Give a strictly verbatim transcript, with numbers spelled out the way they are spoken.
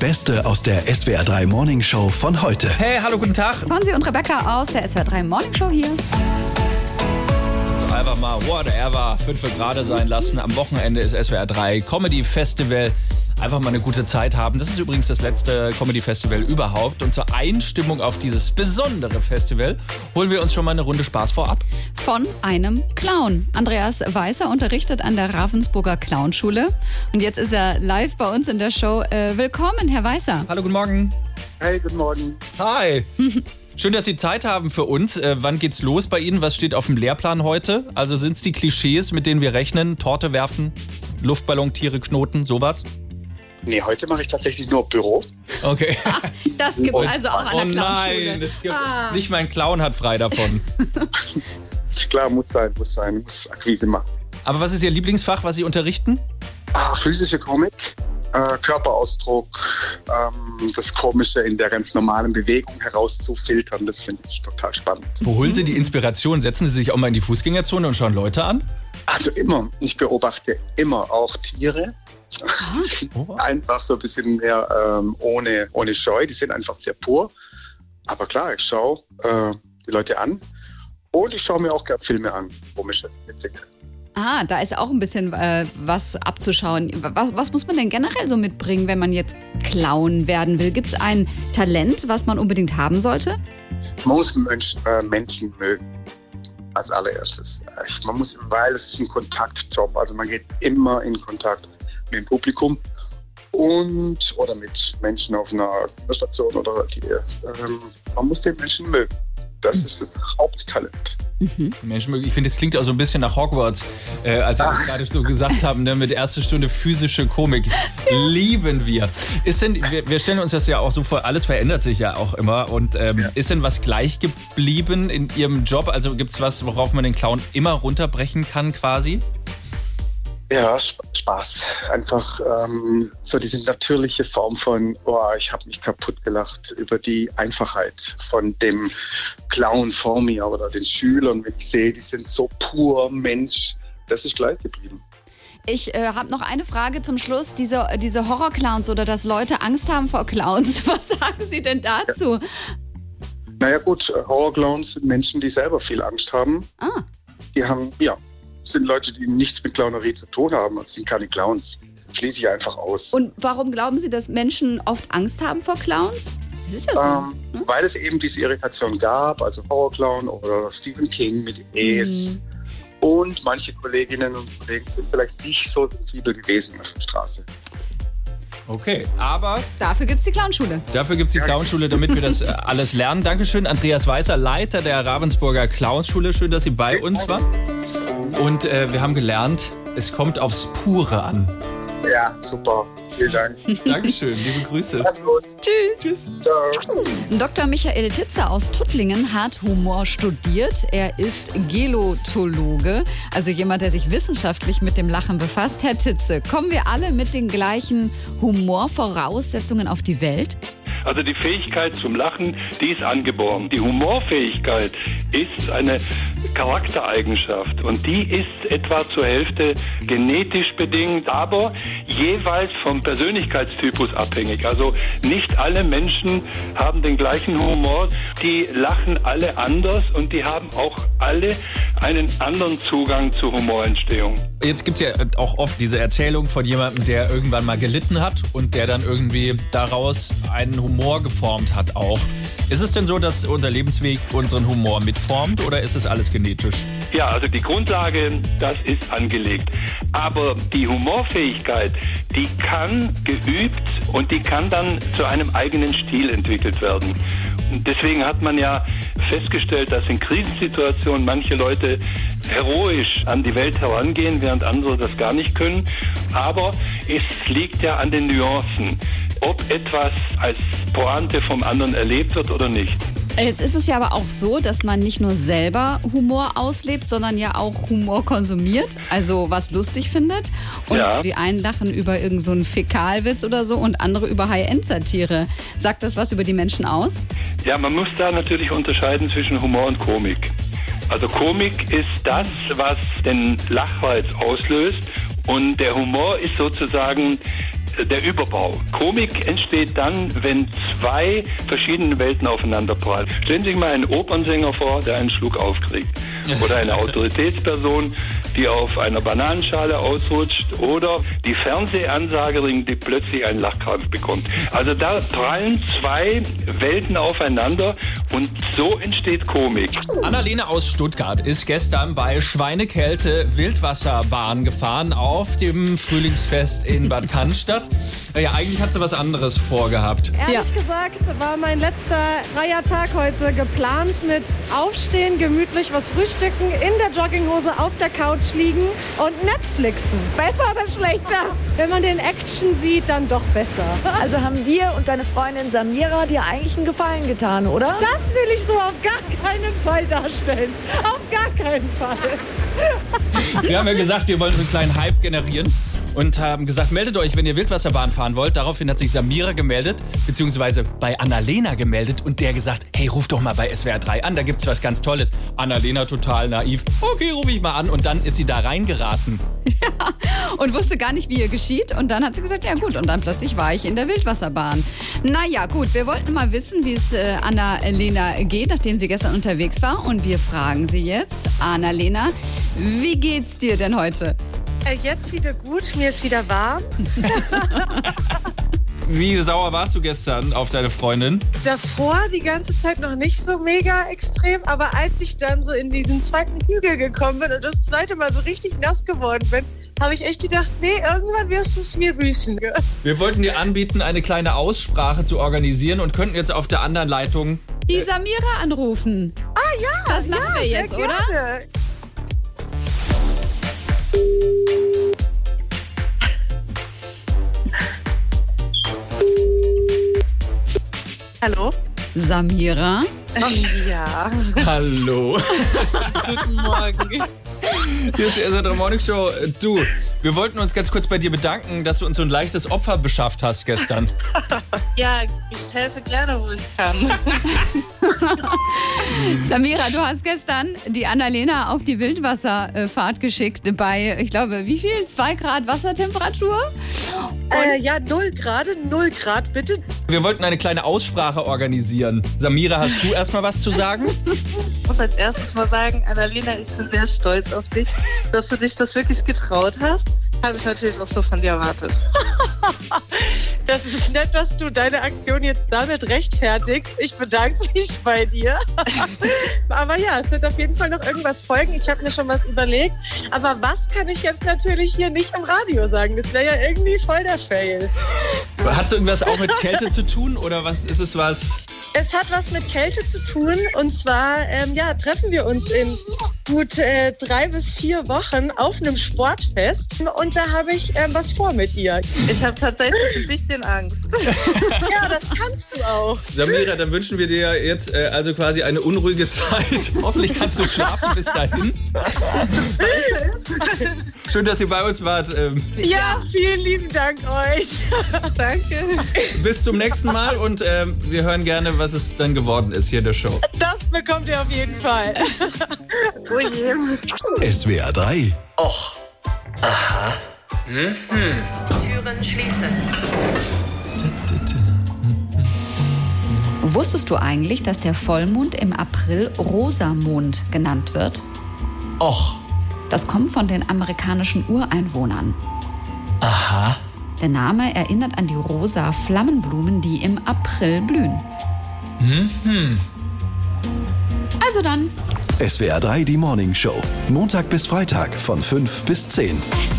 Beste aus der S W R drei Morning Show von heute. Hey, hallo, guten Tag. Fonsi und Rebecca aus der S W R drei Morning Show hier. Einfach mal whatever, fünf Grad sein lassen. Am Wochenende ist S W R drei Comedy Festival. Einfach mal eine gute Zeit haben. Das ist übrigens das letzte Comedy Festival überhaupt. Und zur Einstimmung auf dieses besondere Festival holen wir uns schon mal eine Runde Spaß vorab. Von einem Clown. Andreas Weißer unterrichtet an der Ravensburger Clownschule. Und jetzt ist er live bei uns in der Show. Äh, willkommen, Herr Weißer. Hallo, guten Morgen. Hey, guten Morgen. Hi. Schön, dass Sie Zeit haben für uns. Äh, wann geht's los bei Ihnen? Was steht auf dem Lehrplan heute? Also sind es die Klischees, mit denen wir rechnen? Torte werfen, Luftballon, Tiere knoten, sowas? Nee, heute mache ich tatsächlich nur Büro. Okay. Ah, das gibt's Und, also auch an der oh Clownschule. nein, es gibt, Ah. nicht mein Clown hat frei davon. Klar, muss sein, muss sein, muss Akquise machen. Aber was ist Ihr Lieblingsfach, was Sie unterrichten? Ah, physische Komik, äh, Körperausdruck, ähm, das Komische in der ganz normalen Bewegung herauszufiltern, das finde ich total spannend. Wo holen Sie die Inspiration? Setzen Sie sich auch mal in die Fußgängerzone und schauen Leute an? Also immer, ich beobachte immer auch Tiere. Oh. Einfach so ein bisschen mehr ähm, ohne, ohne Scheu, die sind einfach sehr pur. Aber klar, ich schaue äh, die Leute an und ich schaue mir auch gerne Filme an, komische, witzige. Ah, da ist auch ein bisschen äh, was abzuschauen. Was, was muss man denn generell so mitbringen, wenn man jetzt Clown werden will? Gibt es ein Talent, was man unbedingt haben sollte? Man muss Mensch, äh, Menschen mögen, als allererstes. Ich, man muss, weil es ist ein Kontaktjob, also man geht immer in Kontakt mit dem Publikum und oder mit Menschen auf einer Station oder die, ähm, man muss den Menschen mögen. Das ist das Haupttalent. Menschen, ich finde, es klingt auch so ein bisschen nach Hogwarts, äh, als Sie das gerade so gesagt haben, ne, mit erste Stunde physische Komik. Lieben wir. Ist denn, wir, wir stellen uns das ja auch so vor, alles verändert sich ja auch immer. Und ähm, Ja. ist denn was gleich geblieben in Ihrem Job? Also gibt es was, worauf man den Clown immer runterbrechen kann quasi? Ja, Sp- Spaß. Einfach ähm, so diese natürliche Form von, oh, ich habe mich kaputt gelacht über die Einfachheit von dem Clown vor mir oder den Schülern, wenn ich sehe, die sind so pur Mensch. Das ist gleich geblieben. Ich äh, habe noch eine Frage zum Schluss. Diese, diese Horrorclowns oder dass Leute Angst haben vor Clowns. Was sagen Sie denn dazu? Naja gut, Horrorclowns sind Menschen, die selber viel Angst haben. Ah. Die haben, ja, sind Leute, die nichts mit Clownerie zu tun haben. Das sind keine Clowns. Schließe ich einfach aus. Und warum glauben Sie, dass Menschen oft Angst haben vor Clowns? Das ist ja so. Ähm, ne? weil es eben diese Irritation gab, also Horrorclown oder Stephen King mit Es. Und manche Kolleginnen und Kollegen sind vielleicht nicht so sensibel gewesen auf der Straße. Okay, aber Dafür gibt es die Clownschule. dafür gibt es die Clownschule, damit wir das äh, alles lernen. Dankeschön, Andreas Weißer, Leiter der Ravensburger Clownschule. Schön, dass Sie bei uns waren. Und äh, wir haben gelernt, es kommt aufs Pure an. Ja, super. Vielen Dank. Dankeschön, liebe Grüße. Mach's gut. Tschüss. Tschüss. Ciao. Doktor Michael Titzer aus Tuttlingen hat Humor studiert. Er ist Gelotologe, also jemand, der sich wissenschaftlich mit dem Lachen befasst. Herr Titze, kommen wir alle mit den gleichen Humorvoraussetzungen auf die Welt? Also die Fähigkeit zum Lachen, die ist angeboren. Die Humorfähigkeit ist eine Charaktereigenschaft und die ist etwa zur Hälfte genetisch bedingt, aber jeweils vom Persönlichkeitstypus abhängig. Also nicht alle Menschen haben den gleichen Humor, die lachen alle anders und die haben auch alle einen anderen Zugang zur Humorentstehung. Jetzt gibt es ja auch oft diese Erzählung von jemandem, der irgendwann mal gelitten hat und der dann irgendwie daraus einen Humor geformt hat auch. Ist es denn so, dass unser Lebensweg unseren Humor mitformt oder ist es alles genetisch? Ja, also die Grundlage, das ist angelegt. Aber die Humorfähigkeit, die kann geübt und die kann dann zu einem eigenen Stil entwickelt werden. Und deswegen hat man ja festgestellt, dass in Krisensituationen manche Leute heroisch an die Welt herangehen, während andere das gar nicht können. Aber es liegt ja an den Nuancen, ob etwas als Pointe vom anderen erlebt wird oder nicht. Jetzt ist es ja aber auch so, dass man nicht nur selber Humor auslebt, sondern ja auch Humor konsumiert, also was lustig findet. Und Ja. die einen lachen über irgend so einen Fäkalwitz oder so und andere über High-End-Satire. Sagt das was über die Menschen aus? Ja, man muss da natürlich unterscheiden zwischen Humor und Komik. Also Komik ist das, was den Lachreiz auslöst und der Humor ist sozusagen der Überbau. Komik entsteht dann, wenn zwei verschiedene Welten aufeinander prallen. Stellen Sie sich mal einen Opernsänger vor, der einen Schluck aufkriegt. Oder eine Autoritätsperson, die auf einer Bananenschale ausrutscht. Oder die Fernsehansagerin, die plötzlich einen Lachkrampf bekommt. Also da prallen zwei Welten aufeinander und so entsteht Komik. Annalena aus Stuttgart ist gestern bei Schweinekälte Wildwasserbahn gefahren auf dem Frühlingsfest in Bad Cannstatt. Ja, eigentlich hat sie was anderes vorgehabt. Ehrlich Ja. gesagt war mein letzter freier Tag heute geplant mit Aufstehen, gemütlich was frühstücken, in der Jogginghose auf der Couch liegen und Netflixen. Besser oder schlechter? Wenn man den Action sieht, dann doch besser. Also haben wir und deine Freundin Samira dir eigentlich einen Gefallen getan, oder? Das will ich so auf gar keinen Fall darstellen. Auf gar keinen Fall. Wir haben ja gesagt, wir wollen so einen kleinen Hype generieren und haben gesagt, meldet euch, wenn ihr Wildwasserbahn fahren wollt. Daraufhin hat sich Samira gemeldet, beziehungsweise bei Annalena gemeldet und der gesagt, hey, ruf doch mal bei S W R drei an, da gibt's was ganz Tolles. Annalena total naiv. Okay, rufe ich mal an und dann ist sie da reingeraten. Und wusste gar nicht, wie ihr geschieht. Und dann hat sie gesagt, ja gut. Und dann plötzlich war ich in der Wildwasserbahn. Naja, gut, wir wollten mal wissen, wie es äh, Annalena geht, nachdem sie gestern unterwegs war. Und wir fragen sie jetzt, Annalena, wie geht's dir denn heute? Äh, jetzt wieder gut, mir ist wieder warm. Wie sauer warst du gestern auf deine Freundin? Davor die ganze Zeit noch nicht so mega extrem, aber als ich dann so in diesen zweiten Hügel gekommen bin und das zweite Mal so richtig nass geworden bin, habe ich echt gedacht, nee, irgendwann wirst du es mir büßen. Wir wollten dir anbieten, eine kleine Aussprache zu organisieren und könnten jetzt auf der anderen Leitung... Die Samira anrufen. Ah ja, Das machen ja, wir jetzt, sehr oder? gerne. Hallo? Samira? Ja. Hallo. Guten Morgen. Hier ist die S W R drei Morning Show. Du, wir wollten uns ganz kurz bei dir bedanken, dass du uns so ein leichtes Opfer beschafft hast gestern. Ja, ich helfe gerne, wo ich kann. Samira, du hast gestern die Annalena auf die Wildwasserfahrt geschickt bei, ich glaube, wie viel? Zwei Grad Wassertemperatur? Äh, ja, null Grad, null Grad, bitte. Wir wollten eine kleine Aussprache organisieren. Samira, hast du erstmal was zu sagen? Ich muss als erstes mal sagen, Annalena, ich bin sehr stolz auf dich, dass du dich das wirklich getraut hast. Habe ich natürlich auch so von dir erwartet. Das ist nett, dass du deine Aktion jetzt damit rechtfertigst. Ich bedanke mich bei dir. Aber ja, es wird auf jeden Fall noch irgendwas folgen. Ich habe mir schon was überlegt. Aber was kann ich jetzt natürlich hier nicht im Radio sagen? Das wäre ja irgendwie voll der Fail. Hat es irgendwas auch mit Kälte zu tun oder was ist es was? Es hat was mit Kälte zu tun. Und zwar ähm, ja, treffen wir uns in gut äh, drei bis vier Wochen auf einem Sportfest. Und da habe ich ähm, was vor mit ihr. Ich habe tatsächlich ein bisschen Angst. Ja, das kannst du auch. Samira, dann wünschen wir dir jetzt äh, also quasi eine unruhige Zeit. Hoffentlich kannst du schlafen bis dahin. Schön, dass ihr bei uns wart. Ähm, Ja, vielen lieben Dank euch. Danke. bis zum nächsten Mal und ähm, wir hören gerne, was es dann geworden ist hier in der Show. Das bekommt ihr auf jeden Fall. Oh je. S W R drei. Türen schließen. Wusstest du eigentlich, dass der Vollmond im April Rosamond genannt wird? Och. Das kommt von den amerikanischen Ureinwohnern. Aha. Der Name erinnert an die rosa Flammenblumen, die im April blühen. Mhm. Also dann. S W R drei, die Morning Show. Montag bis Freitag von fünf bis zehn. S